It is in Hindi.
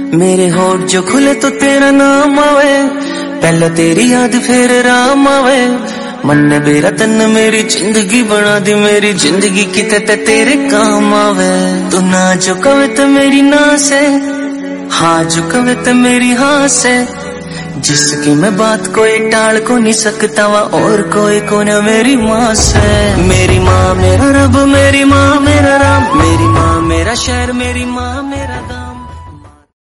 मेरे होठ जो खुले तो तेरा नाम आवे, पहले तेरी याद फिर राम आवे। मन ने मेरा तन मेरी जिंदगी बना दी, मेरी जिंदगी किते तेरे काम आवे। तू ना जो कवे तो मेरी ना से, हाँ जो कवे तो मेरी हाँ से। जिसकी मैं बात कोई टाल को नहीं सकता वा, और कोई को न मेरी माँ से। मेरी माँ मेरा रब, मेरी माँ मेरा राम, मेरी माँ मेरा शहर, मेरी माँ मेरा